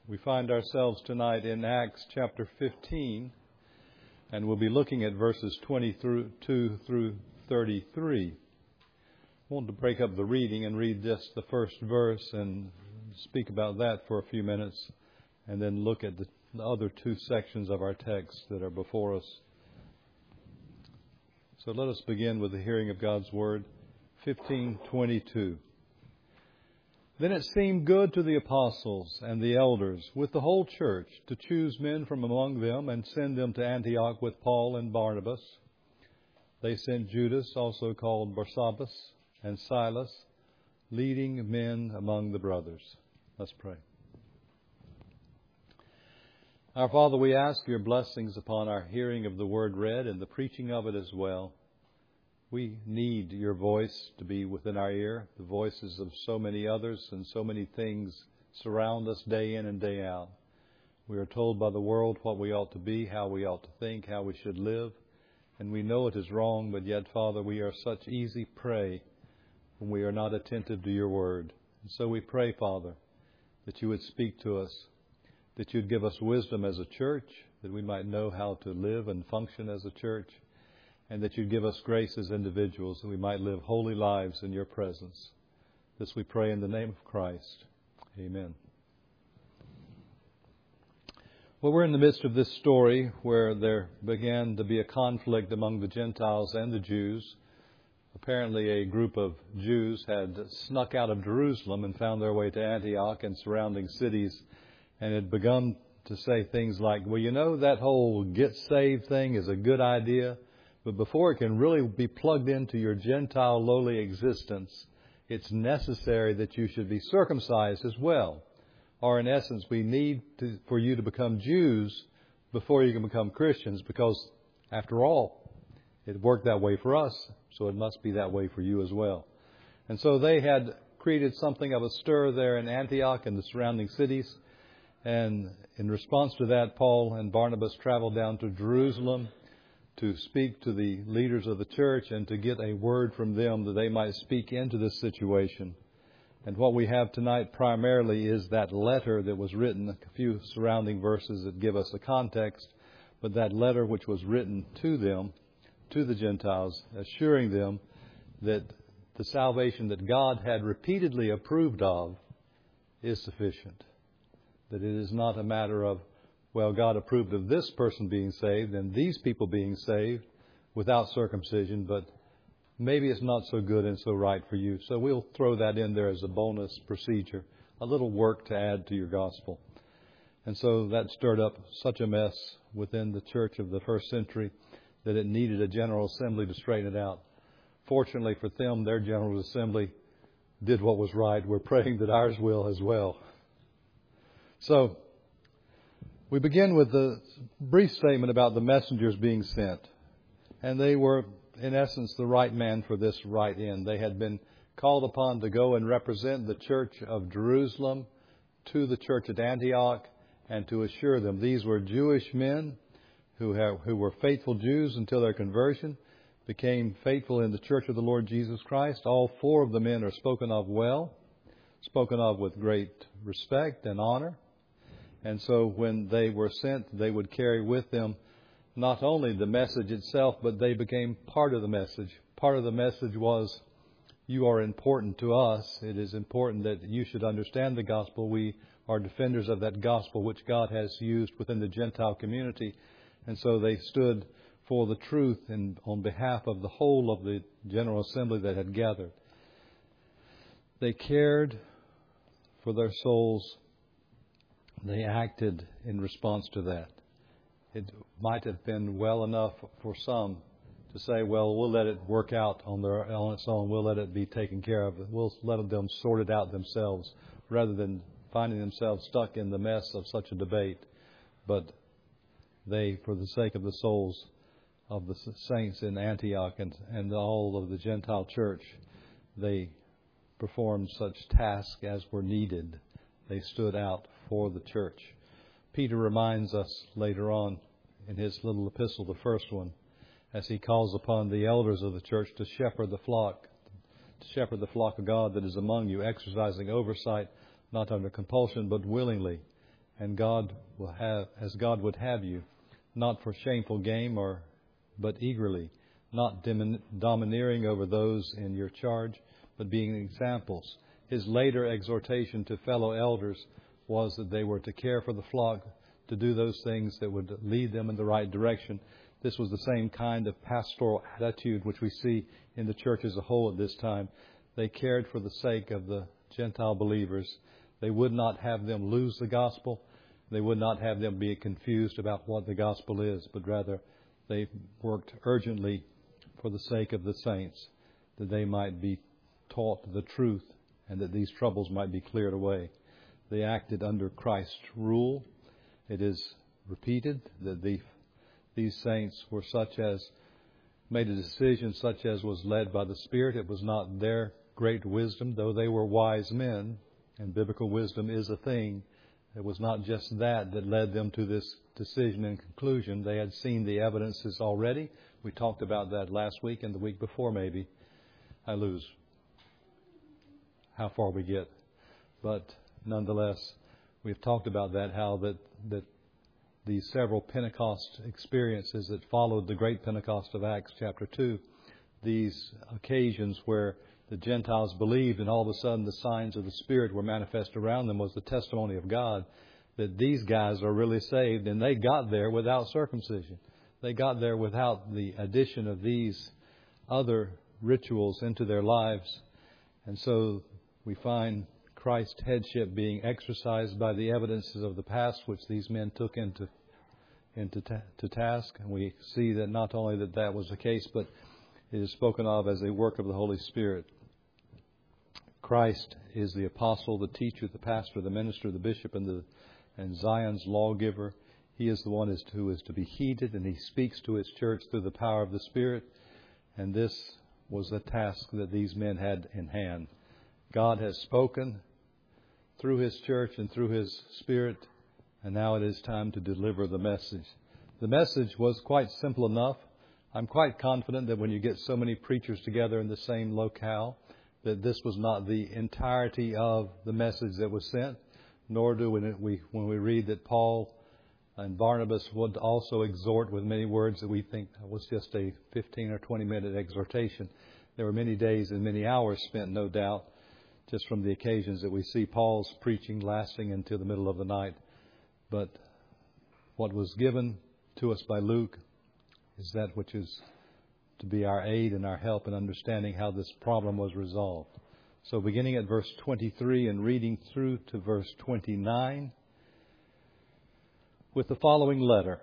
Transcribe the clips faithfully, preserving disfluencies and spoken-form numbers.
We find ourselves tonight in Acts chapter fifteen, and we'll be looking at verses twenty-two through thirty-three. I want to break up the reading and read just the first verse and speak about that for a few minutes, and then look at the, the other two sections of our text that are before us. So let us begin with the hearing of God's Word, fifteen twenty-two. Then it seemed good to the apostles and the elders with the whole church to choose men from among them and send them to Antioch with Paul and Barnabas. They sent Judas, also called Barsabbas, and Silas, leading men among the brothers. Let's pray. Our Father, we ask your blessings upon our hearing of the word read and the preaching of it as well. We need your voice to be within our ear. The voices of so many others and so many things surround us day in and day out. We are told by the world what we ought to be, how we ought to think, how we should live. And we know it is wrong, but yet, Father, we are such easy prey when we are not attentive to your word. And so we pray, Father, that you would speak to us, that you'd give us wisdom as a church, that we might know how to live and function as a church, and that you'd give us grace as individuals, that we might live holy lives in your presence. This we pray in the name of Christ. Amen. Well, we're in the midst of this story where there began to be a conflict among the Gentiles and the Jews. Apparently a group of Jews had snuck out of Jerusalem and found their way to Antioch and surrounding cities, and had begun to say things like, well, you know, that whole get saved thing is a good idea, but before it can really be plugged into your Gentile lowly existence, it's necessary that you should be circumcised as well. Or in essence, we need to, for you to become Jews before you can become Christians, because after all, it worked that way for us, so it must be that way for you as well. And so they had created something of a stir there in Antioch and the surrounding cities. And in response to that, Paul and Barnabas traveled down to Jerusalem to speak to the leaders of the church and to get a word from them that they might speak into this situation. And what we have tonight primarily is that letter that was written, a few surrounding verses that give us a context, but that letter which was written to them, to the Gentiles, assuring them that the salvation that God had repeatedly approved of is sufficient. That it is not a matter of, well, God approved of this person being saved and these people being saved without circumcision, but maybe it's not so good and so right for you. So we'll throw that in there as a bonus procedure, a little work to add to your gospel. And so that stirred up such a mess within the church of the first century that it needed a general assembly to straighten it out. Fortunately for them, their general assembly did what was right. We're praying that ours will as well. So we begin with the brief statement about the messengers being sent. And they were, in essence, the right man for this right end. They had been called upon to go and represent the church of Jerusalem to the church at Antioch and to assure them. These were Jewish men who have, who were faithful Jews until their conversion, became faithful in the church of the Lord Jesus Christ. All four of the men are spoken of well, spoken of with great respect and honor. And so when they were sent, they would carry with them not only the message itself, but they became part of the message. Part of the message was, you are important to us. It is important that you should understand the gospel. We are defenders of that gospel which God has used within the Gentile community. And so they stood for the truth and on behalf of the whole of the General Assembly that had gathered. They cared for their souls. They acted in response to that. It might have been well enough for some to say, well, we'll let it work out on their on its own. We'll let it be taken care of. We'll let them sort it out themselves, rather than finding themselves stuck in the mess of such a debate. But they, for the sake of the souls of the saints in Antioch and, and all of the Gentile church, they performed such tasks as were needed. They stood out for the church. Peter reminds us later on in his little epistle, the first one, as he calls upon the elders of the church to shepherd the flock, to shepherd the flock of God that is among you, exercising oversight, not under compulsion, but willingly, and God will have, as God would have you, not for shameful gain, or but eagerly, not domineering over those in your charge, but being examples. His later exhortation to fellow elders was that they were to care for the flock, to do those things that would lead them in the right direction. This was the same kind of pastoral attitude which we see in the church as a whole at this time. They cared for the sake of the Gentile believers. They would not have them lose the gospel. They would not have them be confused about what the gospel is, but rather they worked urgently for the sake of the saints, that they might be taught the truth and that these troubles might be cleared away. They acted under Christ's rule. It is repeated that the, these saints were such as made a decision such as was led by the Spirit. It was not their great wisdom, though they were wise men, and biblical wisdom is a thing. It was not just that that led them to this decision and conclusion. They had seen the evidences already. We talked about that last week and the week before, maybe. I lose how far we get. But nonetheless, we've talked about that, how that, that these several Pentecost experiences that followed the great Pentecost of Acts chapter two, these occasions where the Gentiles believed and all of a sudden the signs of the Spirit were manifest around them, was the testimony of God that these guys are really saved, and they got there without circumcision. They got there without the addition of these other rituals into their lives. And so we find Christ's headship being exercised by the evidences of the past, which these men took into into ta- to task. And we see that not only that that was the case, but it is spoken of as a work of the Holy Spirit. Christ is the apostle, the teacher, the pastor, the minister, the bishop, and the and Zion's lawgiver. He is the one who is to be heeded, and he speaks to his church through the power of the Spirit. And this was the task that these men had in hand. God has spoken through his church and through his Spirit, and now it is time to deliver the message. The message was quite simple enough. I'm quite confident that when you get so many preachers together in the same locale, that this was not the entirety of the message that was sent, nor do we, when we read that Paul and Barnabas would also exhort with many words that we think was just a fifteen or twenty minute exhortation. There were many days and many hours spent, no doubt, just from the occasions that we see Paul's preaching lasting until the middle of the night. But what was given to us by Luke is that which is to be our aid and our help in understanding how this problem was resolved. So beginning at verse twenty-three and reading through to verse twenty-nine, with the following letter.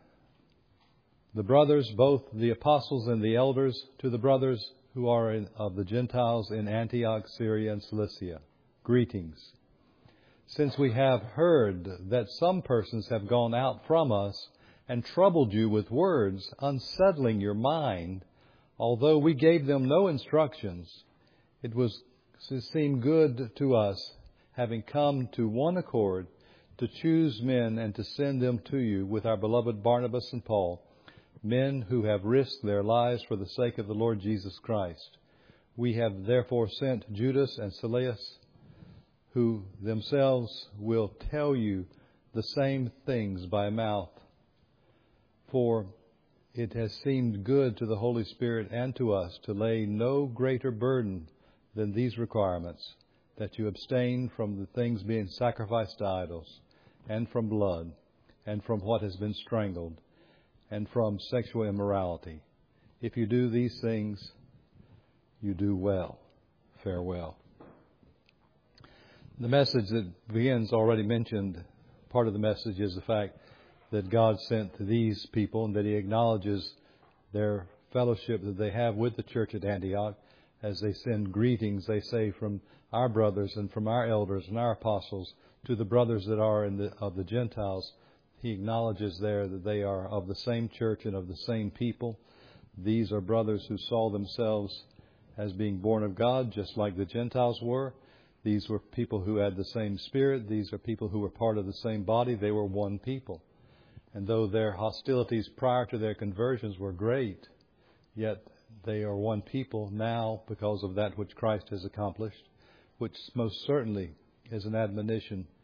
The brothers, both the apostles and the elders, to the brothers who are in, of the Gentiles in Antioch, Syria, and Cilicia, greetings. Since we have heard that some persons have gone out from us and troubled you with words, unsettling your mind, although we gave them no instructions, it was it seemed good to us, having come to one accord, to choose men and to send them to you with our beloved Barnabas and Paul, men who have risked their lives for the sake of the Lord Jesus Christ. We have therefore sent Judas and Silas, who themselves will tell you the same things by mouth. For it has seemed good to the Holy Spirit and to us to lay no greater burden than these requirements, that you abstain from the things being sacrificed to idols, and from blood, and from what has been strangled, and from sexual immorality. If you do these things, you do well. Farewell. The message that begins, already mentioned, part of the message is the fact that God sent these people and that he acknowledges their fellowship that they have with the church at Antioch. As they send greetings, they say, from our brothers and from our elders and our apostles to the brothers that are in the, of the Gentiles. He acknowledges there that they are of the same church and of the same people. These are brothers who saw themselves as being born of God, just like the Gentiles were. These were people who had the same spirit. These are people who were part of the same body. They were one people. And though their hostilities prior to their conversions were great, yet they are one people now because of that which Christ has accomplished, which most certainly is an admonition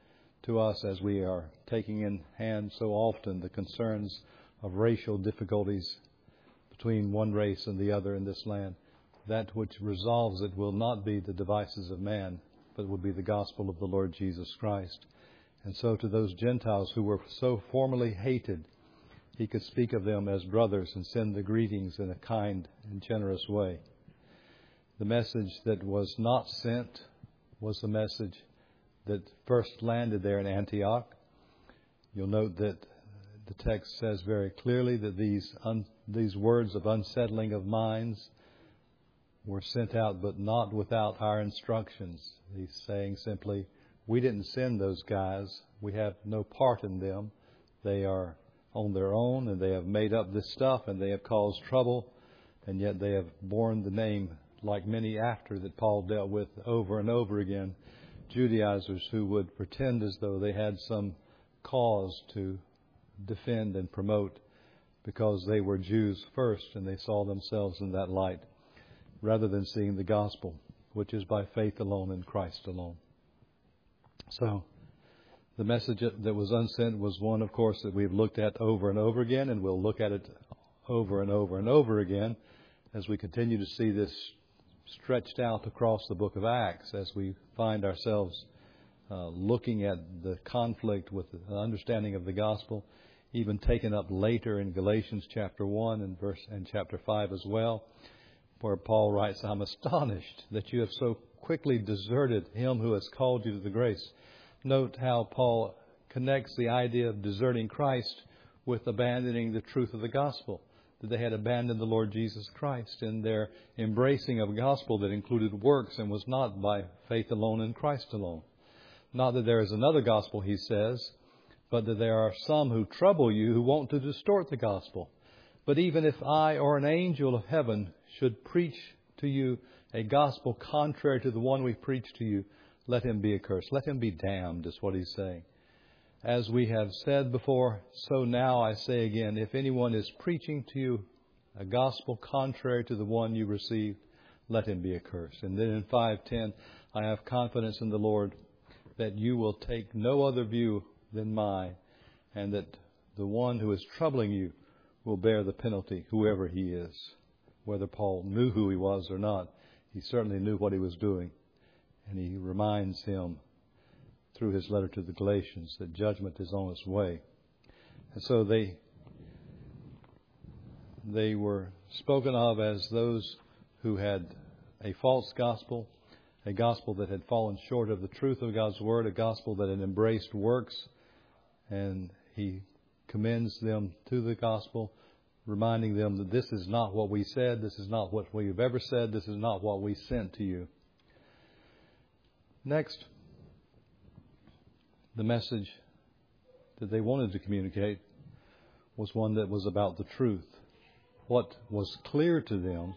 to us as we are taking in hand so often the concerns of racial difficulties between one race and the other in this land. That which resolves it will not be the devices of man, but will be the gospel of the Lord Jesus Christ. And so to those Gentiles who were so formerly hated, he could speak of them as brothers and send the greetings in a kind and generous way. The message that was not sent was the message that first landed there in Antioch. You'll note that the text says very clearly that these un, these words of unsettling of minds were sent out, but not without our instructions. He's saying simply, we didn't send those guys. We have no part in them. They are on their own, and they have made up this stuff, and they have caused trouble, and yet they have borne the name, like many after that Paul dealt with over and over again, Judaizers who would pretend as though they had some cause to defend and promote because they were Jews first and they saw themselves in that light, rather than seeing the gospel, which is by faith alone in Christ alone. So, the message that was unsent was one, of course, that we've looked at over and over again, and we'll look at it over and over and over again as we continue to see this stretched out across the book of Acts, as we find ourselves uh, looking at the conflict with the understanding of the gospel, even taken up later in Galatians chapter one and verse and chapter five as well, where Paul writes, I'm astonished that you have so quickly deserted him who has called you to the grace. Note how Paul connects the idea of deserting Christ with abandoning the truth of the gospel. That they had abandoned the Lord Jesus Christ in their embracing of a gospel that included works and was not by faith alone in Christ alone. Not that there is another gospel, he says, but that there are some who trouble you who want to distort the gospel. But even if I or an angel of heaven should preach to you a gospel contrary to the one we preach to you, let him be accursed. Let him be damned, is what he's saying. As we have said before, so now I say again, if anyone is preaching to you a gospel contrary to the one you received, let him be accursed. And then in five ten, I have confidence in the Lord that you will take no other view than mine, and that the one who is troubling you will bear the penalty, whoever he is. Whether Paul knew who he was or not, he certainly knew what he was doing. And he reminds him through his letter to the Galatians that judgment is on its way. And so they they were spoken of as those who had a false gospel, a gospel that had fallen short of the truth of God's word, a gospel that had embraced works. And he commends them to the gospel, reminding them that this is not what we said, this is not what we've ever said, this is not what we sent to you. Next, the message that they wanted to communicate was one that was about the truth. What was clear to them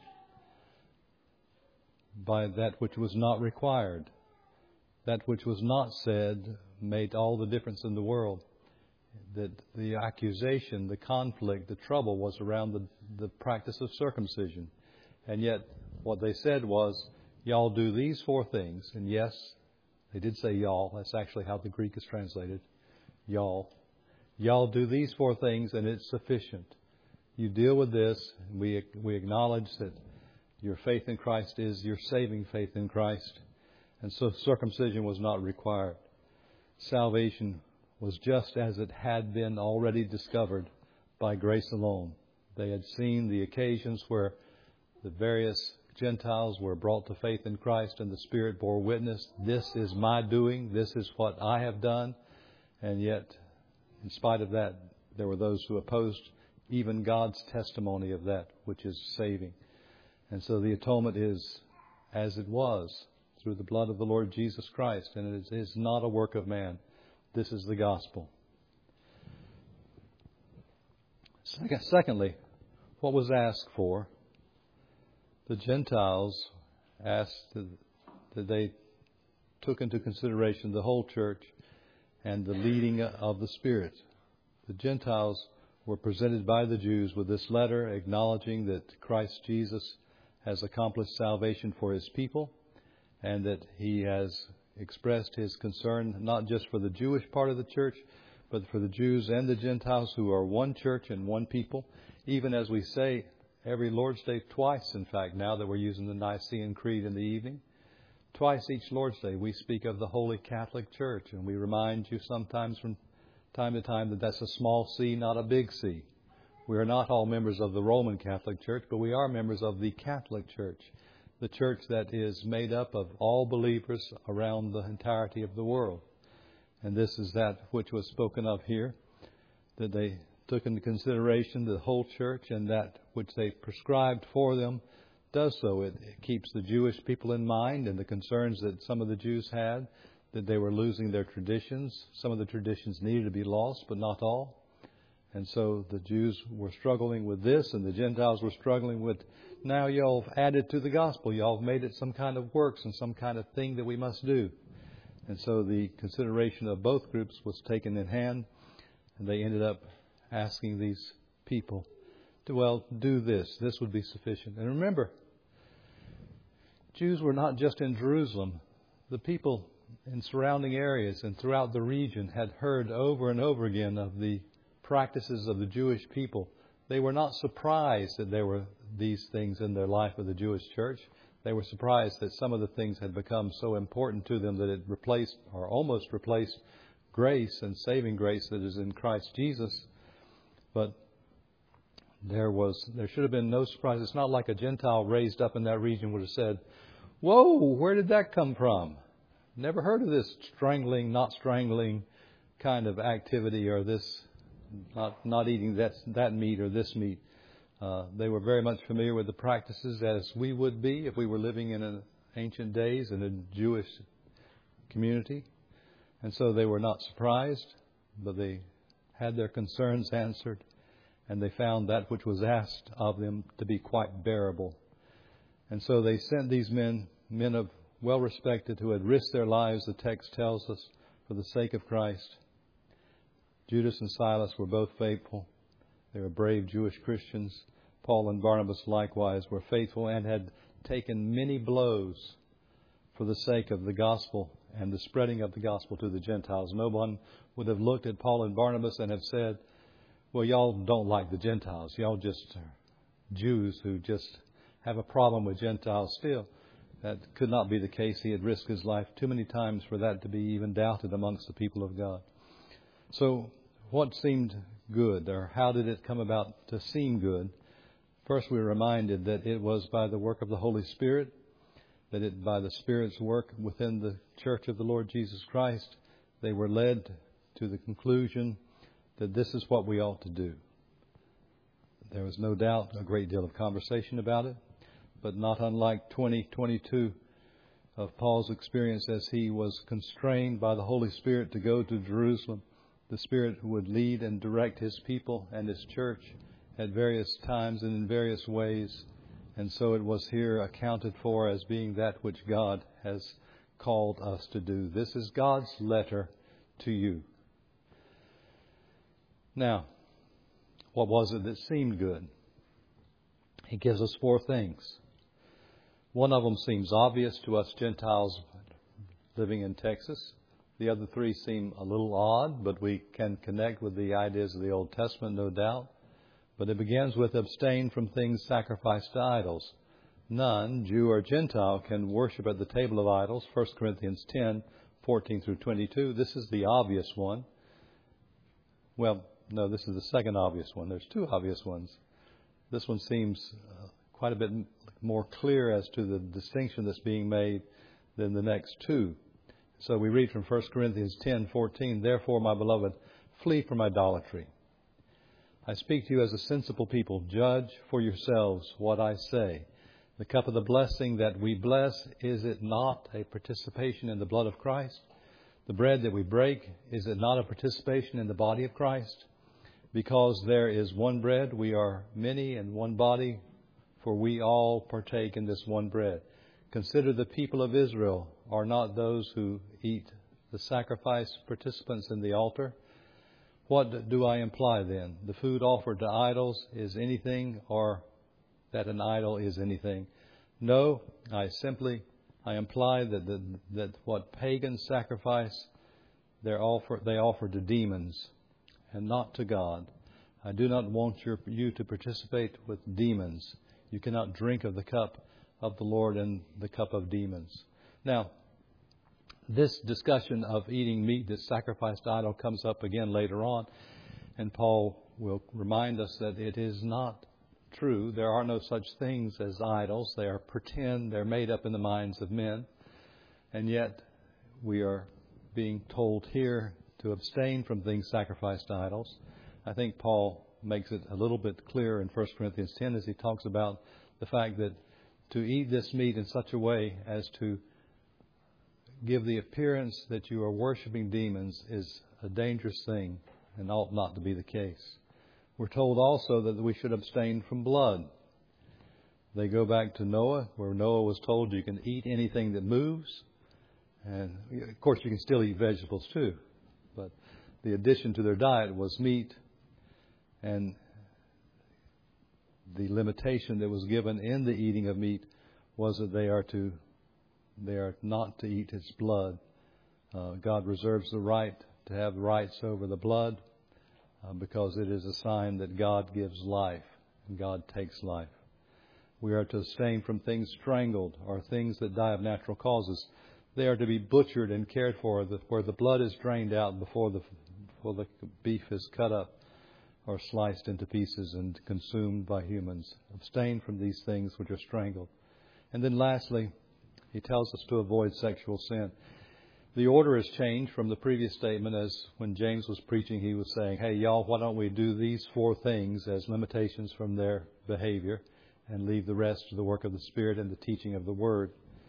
by that which was not required, that which was not said, made all the difference in the world. That the accusation, the conflict, the trouble was around the, the practice of circumcision. And yet what they said was, y'all do these four things. And yes, they did say y'all. That's actually how the Greek is translated. Y'all. Y'all do these four things and it's sufficient. You deal with this. And we, we acknowledge that your faith in Christ is your saving faith in Christ. And so circumcision was not required. Salvation was just as it had been already discovered by grace alone. They had seen the occasions where the various Gentiles were brought to faith in Christ and the Spirit bore witness. This is my doing. This is what I have done. And yet, in spite of that, there were those who opposed even God's testimony of that which is saving. And so the atonement is as it was through the blood of the Lord Jesus Christ. And it is not a work of man. This is the gospel. Secondly, what was asked for? The Gentiles asked that they took into consideration the whole church and the leading of the Spirit. The Gentiles were presented by the Jews with this letter acknowledging that Christ Jesus has accomplished salvation for his people and that he has expressed his concern not just for the Jewish part of the church, but for the Jews and the Gentiles who are one church and one people. Even as we say every Lord's Day, twice in fact, now that we're using the Nicene Creed in the evening, twice each Lord's Day we speak of the Holy Catholic Church, and we remind you sometimes from time to time that that's a small c, not a big C. We are not all members of the Roman Catholic Church, but we are members of the Catholic Church, the church that is made up of all believers around the entirety of the world. And this is that which was spoken of here, that they took into consideration the whole church, and that which they prescribed for them does so. It, it keeps the Jewish people in mind and the concerns that some of the Jews had, that they were losing their traditions. Some of the traditions needed to be lost, but not all. And so the Jews were struggling with this, and the Gentiles were struggling with, now y'all have added to the gospel. Y'all have made it some kind of works and some kind of thing that we must do. And so the consideration of both groups was taken in hand, and they ended up asking these people to, well, do this. This would be sufficient. And remember, Jews were not just in Jerusalem. The people in surrounding areas and throughout the region had heard over and over again of the practices of the Jewish people. They were not surprised that there were these things in their life of the Jewish church. They were surprised that some of the things had become so important to them that it replaced or almost replaced grace and saving grace that is in Christ Jesus. But there was, there should have been no surprise. It's not like a Gentile raised up in that region would have said, whoa, where did that come from? Never heard of this strangling, not strangling kind of activity, or this not not eating that that meat or this meat. Uh, they were very much familiar with the practices as we would be if we were living in an ancient days in a Jewish community. And so they were not surprised, but they had their concerns answered, and they found that which was asked of them to be quite bearable. And so they sent these men, men of well respected, who had risked their lives, the text tells us, for the sake of Christ. Judas and Silas were both faithful. They were brave Jewish Christians. Paul and Barnabas likewise were faithful and had taken many blows for the sake of the gospel and the spreading of the gospel to the Gentiles. No one would have looked at Paul and Barnabas and have said, well, y'all don't like the Gentiles. Y'all just are Jews who just have a problem with Gentiles still. That could not be the case. He had risked his life too many times for that to be even doubted amongst the people of God. So what seemed good, or how did it come about to seem good? First, we were reminded that it was by the work of the Holy Spirit, that it by the Spirit's work within the Church of the Lord Jesus Christ, they were led to the conclusion that this is what we ought to do. There was no doubt a great deal of conversation about it, but not unlike twenty twenty-two of Paul's experience as he was constrained by the Holy Spirit to go to Jerusalem. The Spirit would lead and direct His people and His church at various times and in various ways. And so it was here accounted for as being that which God has called us to do. This is God's letter to you. Now, what was it that seemed good? He gives us four things. One of them seems obvious to us Gentiles living in Texas. The other three seem a little odd, but we can connect with the ideas of the Old Testament, no doubt. But it begins with abstain from things sacrificed to idols. None, Jew or Gentile, can worship at the table of idols. First Corinthians ten, fourteen through twenty-two. This is the obvious one. Well, no, this is the second obvious one. There's two obvious ones. This one seems uh, quite a bit more clear as to the distinction that's being made than the next two. So we read from First Corinthians ten, fourteen, therefore, my beloved, flee from idolatry. I speak to you as a sensible people. Judge for yourselves what I say. The cup of the blessing that we bless, is it not a participation in the blood of Christ? The bread that we break, is it not a participation in the body of Christ? Because there is one bread, we are many in one body, for we all partake in this one bread. Consider the people of Israel are not those who eat the sacrifice participants in the altar. What do I imply then? The food offered to idols is anything, or that an idol is anything? No, I simply, I imply that the, that what pagans sacrifice, they offer they offer to demons and not to God. I do not want your, you to participate with demons. You cannot drink of the cup of the Lord and the cup of demons. Now, this discussion of eating meat that's sacrificed to idol comes up again later on, and Paul will remind us that it is not true. There are no such things as idols. They are pretend. They're made up in the minds of men. And yet we are being told here to abstain from things sacrificed to idols. I think Paul makes it a little bit clearer in First Corinthians ten as he talks about the fact that to eat this meat in such a way as to give the appearance that you are worshiping demons is a dangerous thing and ought not to be the case. We're told also that we should abstain from blood. They go back to Noah, where Noah was told you can eat anything that moves. And, of course, you can still eat vegetables too. But the addition to their diet was meat. And the limitation that was given in the eating of meat was that they are to, they are not to eat its blood. Uh, God reserves the right to have rights over the blood uh, because it is a sign that God gives life and God takes life. We are to abstain from things strangled or things that die of natural causes. They are to be butchered and cared for, where the blood is drained out before the, before the beef is cut up or sliced into pieces and consumed by humans. Abstain from these things which are strangled. And then lastly, he tells us to avoid sexual sin. The order has changed from the previous statement, as when James was preaching, he was saying, hey, y'all, why don't we do these four things as limitations from their behavior and leave the rest to the work of the Spirit and the teaching of the Word.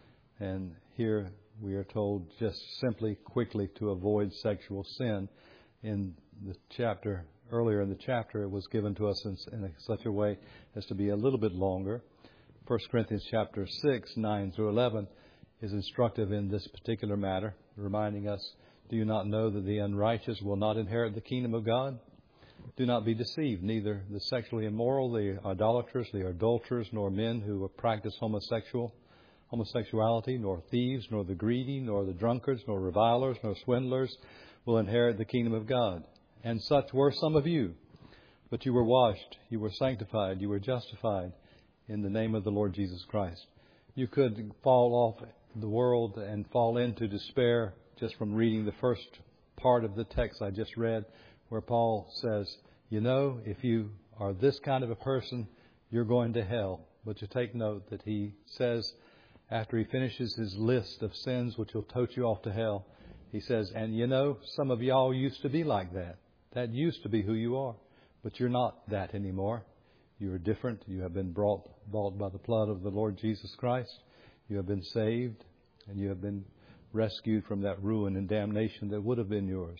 And here we are told just simply, quickly, to avoid sexual sin. In the chapter, earlier in the chapter, it was given to us in, in a, such a way as to be a little bit longer. First Corinthians chapter six, nine through eleven is instructive in this particular matter, reminding us, do you not know that the unrighteous will not inherit the kingdom of God? Do not be deceived, neither the sexually immoral, the idolaters, the adulterers, nor men who practice homosexual, homosexuality, nor thieves, nor the greedy, nor the drunkards, nor revilers, nor swindlers will inherit the kingdom of God. And such were some of you. But you were washed, you were sanctified, you were justified in the name of the Lord Jesus Christ. You could fall off the world and fall into despair just from reading the first part of the text I just read, where Paul says, you know, if you are this kind of a person, you're going to hell. But you take note that he says, after he finishes his list of sins which will tote you off to hell, he says, and you know, some of y'all used to be like that. That used to be who you are. But you're not that anymore. You are different. You have been brought, bought by the blood of the Lord Jesus Christ. You have been saved, and you have been rescued from that ruin and damnation that would have been yours.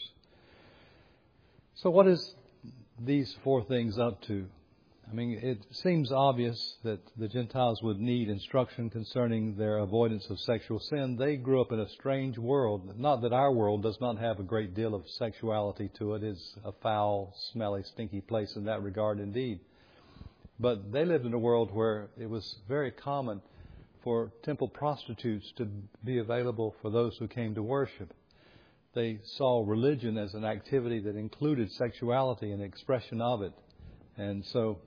So what is these four things up to? I mean, it seems obvious that the Gentiles would need instruction concerning their avoidance of sexual sin. They grew up in a strange world. Not that our world does not have a great deal of sexuality to it. It's a foul, smelly, stinky place in that regard indeed. But they lived in a world where it was very common for temple prostitutes to be available for those who came to worship. They saw religion as an activity that included sexuality and expression of it. And so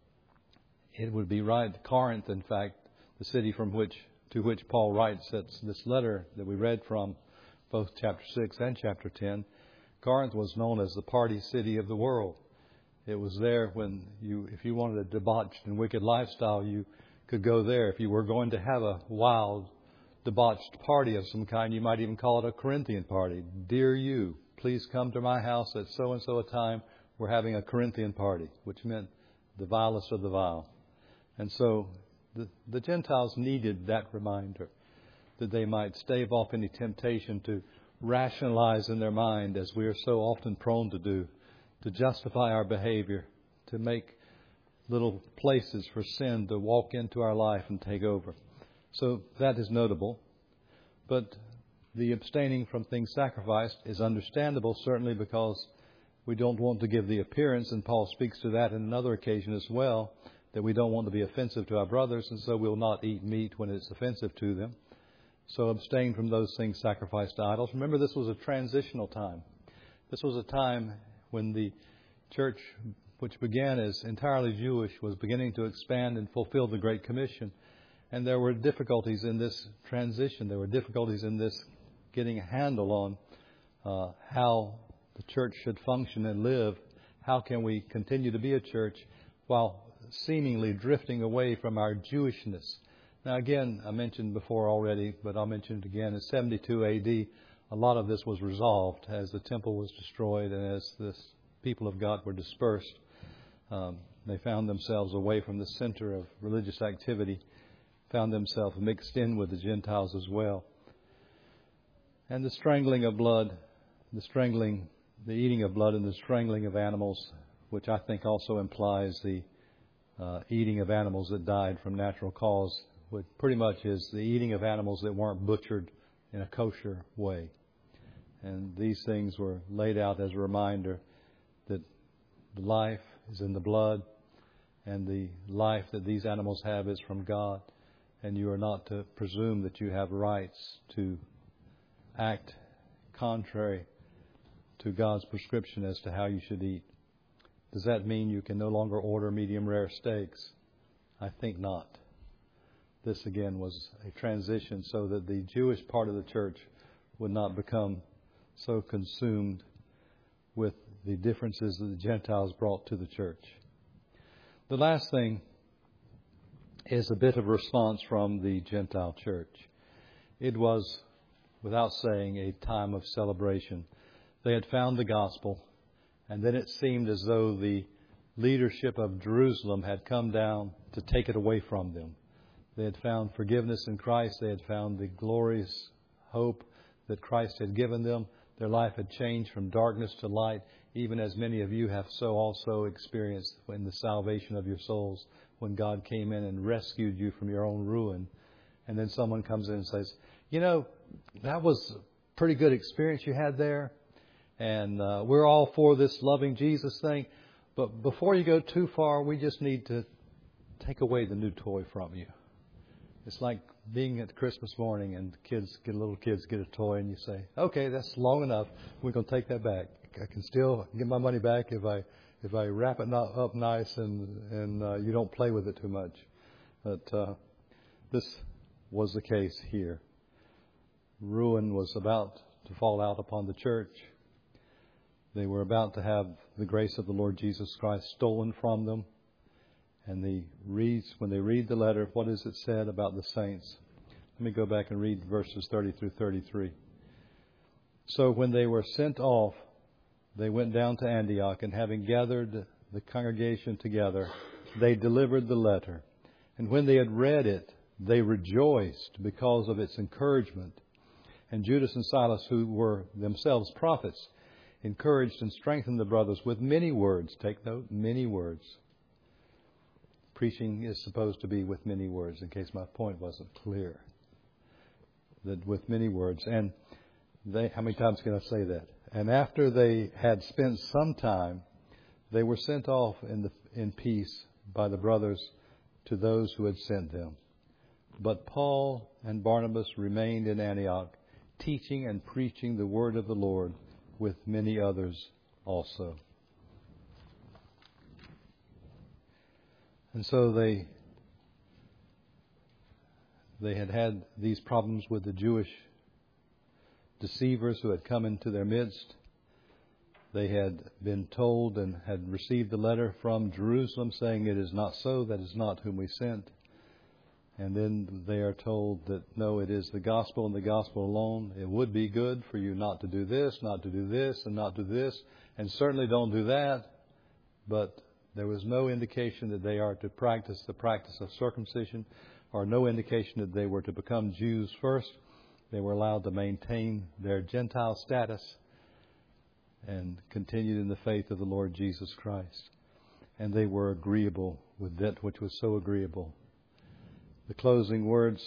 it would be right. Corinth, in fact, the city from which to which Paul writes this letter that we read from, both chapter six and chapter ten, Corinth was known as the party city of the world. It was there when you, if you wanted a debauched and wicked lifestyle, you could go there. If you were going to have a wild, debauched party of some kind, you might even call it a Corinthian party. Dear you, please come to my house at so-and-so a time. We're having a Corinthian party, which meant the vilest of the vile. And so the, the Gentiles needed that reminder that they might stave off any temptation to rationalize in their mind, as we are so often prone to do, to justify our behavior, to make little places for sin to walk into our life and take over. So that is notable. But the abstaining from things sacrificed is understandable, certainly because we don't want to give the appearance, and Paul speaks to that in another occasion as well, that we don't want to be offensive to our brothers, and so we'll not eat meat when it's offensive to them. So abstain from those things sacrificed to idols. Remember, this was a transitional time. This was a time when the church, which began as entirely Jewish, was beginning to expand and fulfill the Great Commission. And there were difficulties in this transition. There were difficulties in this getting a handle on uh, how the church should function and live. How can we continue to be a church while seemingly drifting away from our Jewishness? Now, again, I mentioned before already, but I'll mention it again. In seventy-two A D, a lot of this was resolved as the temple was destroyed and as the people of God were dispersed. Um, they found themselves away from the center of religious activity, found themselves mixed in with the Gentiles as well. And the strangling of blood, the strangling, the eating of blood and the strangling of animals, which I think also implies the uh, eating of animals that died from natural cause, which pretty much is the eating of animals that weren't butchered in a kosher way. And these things were laid out as a reminder that life is in the blood, and the life that these animals have is from God, and you are not to presume that you have rights to act contrary to God's prescription as to how you should eat. Does that mean you can no longer order medium rare steaks? I think not. This again was a transition so that the Jewish part of the church would not become so consumed with the differences that the Gentiles brought to the church. The last thing is a bit of response from the Gentile church. It was, without saying, a time of celebration. They had found the gospel, and then it seemed as though the leadership of Jerusalem had come down to take it away from them. They had found forgiveness in Christ. They had found the glorious hope that Christ had given them. Their life had changed from darkness to light, even as many of you have so also experienced in the salvation of your souls when God came in and rescued you from your own ruin. And then someone comes in and says, you know, that was a pretty good experience you had there. And uh, we're all for this loving Jesus thing. But before you go too far, we just need to take away the new toy from you. It's like being at Christmas morning and kids get little kids get a toy and you say, okay, that's long enough. We're going to take that back. I can still get my money back if I if I wrap it up nice and and uh, you don't play with it too much. But uh, this was the case here. Ruin was about to fall out upon the church. They were about to have the grace of the Lord Jesus Christ stolen from them. And they read, when they read the letter, what is it said about the saints? Let me go back and read verses thirty through thirty-three. So when they were sent off, they went down to Antioch, and having gathered the congregation together, they delivered the letter. And when they had read it, they rejoiced because of its encouragement. And Judas and Silas, who were themselves prophets, encouraged and strengthened the brothers with many words. Take note, many words. Preaching is supposed to be with many words, in case my point wasn't clear. That with many words. And they, how many times can I say that? And after they had spent some time, they were sent off in, the, in peace by the brothers to those who had sent them. But Paul and Barnabas remained in Antioch, teaching and preaching the word of the Lord with many others also. And so they they had had these problems with the Jewish deceivers who had come into their midst. They had been told and had received a letter from Jerusalem saying, it is not so, that is not whom we sent. And then they are told that, no, it is the gospel and the gospel alone. It would be good for you not to do this, not to do this, and not to do this, and certainly don't do that. But there was no indication that they are to practice the practice of circumcision, or no indication that they were to become Jews first. They were allowed to maintain their Gentile status and continued in the faith of the Lord Jesus Christ. And they were agreeable with that which was so agreeable. The closing words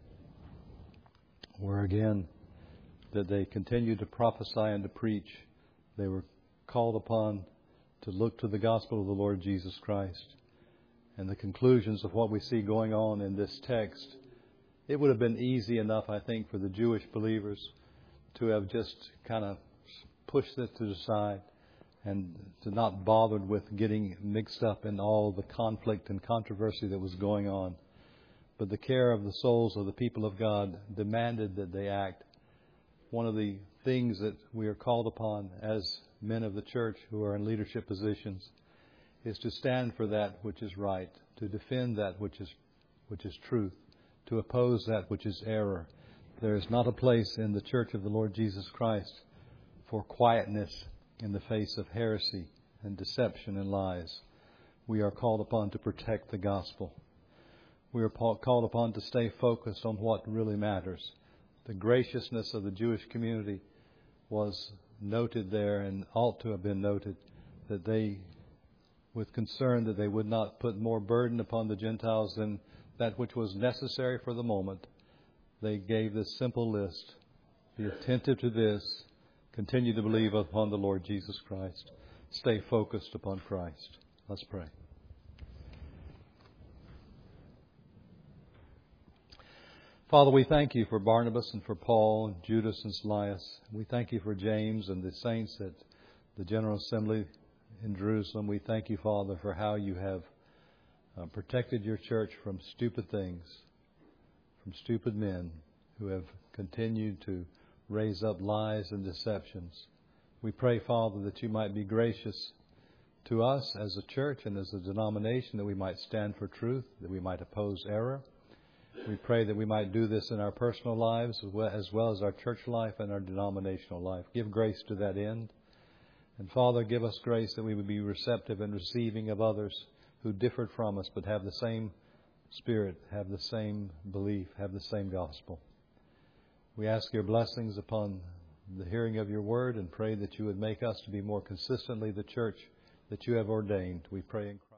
were again that they continued to prophesy and to preach. They were called upon to look to the gospel of the Lord Jesus Christ. And the conclusions of what we see going on in this text it would have been easy enough, I think, for the Jewish believers to have just kind of pushed it to the side and to not bothered with getting mixed up in all the conflict and controversy that was going on. But the care of the souls of the people of God demanded that they act. One of the things that we are called upon as men of the church who are in leadership positions is to stand for that which is right, to defend that which is which is truth, to oppose that which is error. There is not a place in the church of the Lord Jesus Christ for quietness in the face of heresy and deception and lies. We are called upon to protect the gospel. We are called upon to stay focused on what really matters. The graciousness of the Jewish community was noted there and ought to have been noted, that they, with concern that they would not put more burden upon the Gentiles than that which was necessary for the moment, they gave this simple list: be attentive to this, continue to believe upon the Lord Jesus Christ, stay focused upon Christ. Let's pray. Father, we thank you for Barnabas and for Paul and Judas and Silas. We thank you for James and the saints at the General Assembly in Jerusalem. We thank you, Father, for how you have uh, protected your church from stupid things, from stupid men who have continued to raise up lies and deceptions. We pray, Father, that you might be gracious to us as a church and as a denomination, that we might stand for truth, that we might oppose error. We pray that we might do this in our personal lives as well, as well as our church life and our denominational life. Give grace to that end. And Father, give us grace that we would be receptive and receiving of others who differed from us but have the same spirit, have the same belief, have the same gospel. We ask your blessings upon the hearing of your word and pray that you would make us to be more consistently the church that you have ordained. We pray in